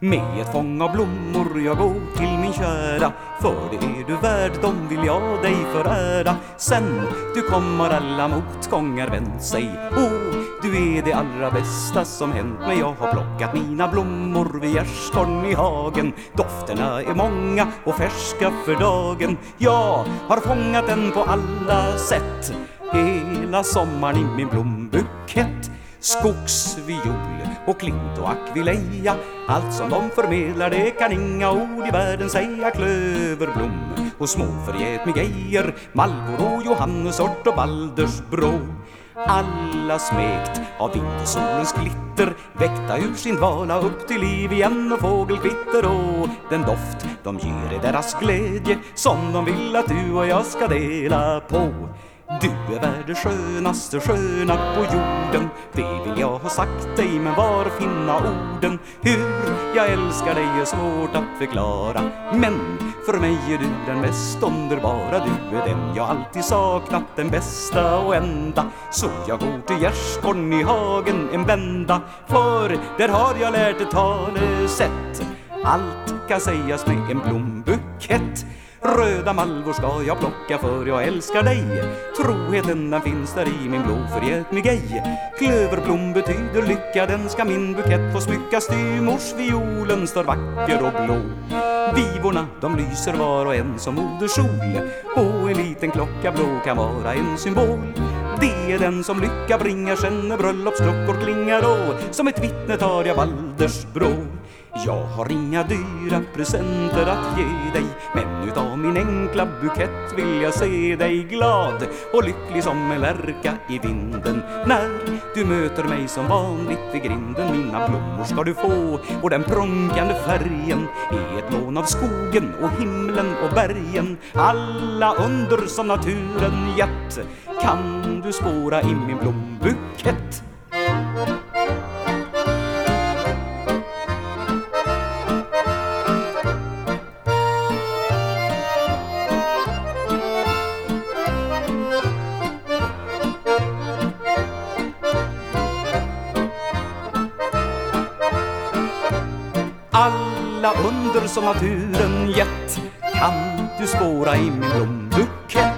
Med ett fång av blommor jag går till min kära, för det är du värd, de vill jag dig förära. Sen du kommer alla motgångar vänt sig, du är det allra bästa som hänt mig. Jag har plockat mina blommor vid gärdsgården i hagen. Dofterna är många och färska för dagen. Jag har fångat den på alla sätt, hela sommaren i min blombukett. Skogsviol och klint och akvileja, allt som de förmedlar det kan inga ord i världen säga. Klöverblom och småförgätmigejor, Malboro, Johannesort och Baldersbro. Alla smekt av vintersolens glitter, väckta ur sin dvala upp till liv igen och fågelkvitter. Och den doft de ger är deras glädje, som de vill att du och jag ska dela på. Du är världens skönaste sköna på jorden, det vill jag ha sagt dig, men var finna orden? Hur jag älskar dig är svårt att förklara, men för mig är du den mest underbara. Du är den jag alltid saknat, den bästa och enda. Så jag går till gärdsgården i hagen en vända, för där har jag lärt ett talesätt. Allt kan sägas med en blombukett. Röda malvor ska jag plocka för jag älskar dig. Troheten den finns där i min blå förgätmigej. Klöverblom betyder lycka, den ska min bukett få smycka. Styrmorsviolen står vacker och blå. Vivorna de lyser var och en som modersol, och en liten klocka blå kan vara en symbol. Det är den som lycka bringar, sen när bröllopsklockor klingar då. Som ett vittne tar jag Baldersbro. Jag har inga dyra presenter att ge dig, men utav min enkla bukett vill jag se dig glad och lycklig som en lärka i vinden. När du möter mig som vanligt vid grinden, mina blommor ska du få, och den prunkande färgen är ett lån av skogen och himlen och bergen. Alla under som naturen gett kan du spåra i min blombukett. Alla under som naturen gett kan du spåra i min blombukett.